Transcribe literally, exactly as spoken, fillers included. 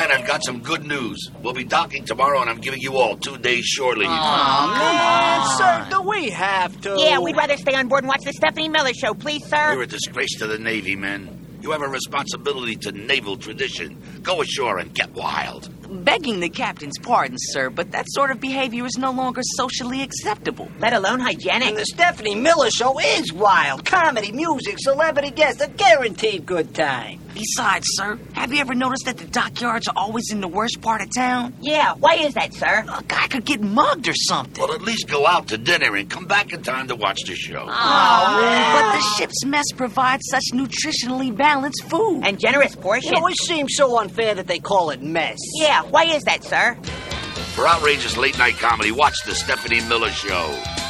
tonight, I've got some good news. We'll be docking tomorrow, and I'm giving you all two days shore leave. Oh, man, sir, do we have to? Yeah, we'd rather stay on board and watch the Stephanie Miller Show, please, sir. You're a disgrace to the Navy, men. You have a responsibility to naval tradition. Go ashore and get wild. Begging the captain's pardon, sir, but that sort of behavior is no longer socially acceptable. Let alone hygienic. And the Stephanie Miller Show is wild. Comedy, music, celebrity guests, a guaranteed good time. Besides, sir, have you ever noticed that the dockyards are always in the worst part of town? Yeah, why is that, sir? A guy could get mugged or something. Well, at least go out to dinner and come back in time to watch the show. Oh, man. But the ship's mess provides such nutritionally balanced food. And generous portions. You know, it seems so unfair that they call it mess. Yeah, why is that, sir? For outrageous late-night comedy, watch the Stephanie Miller Show.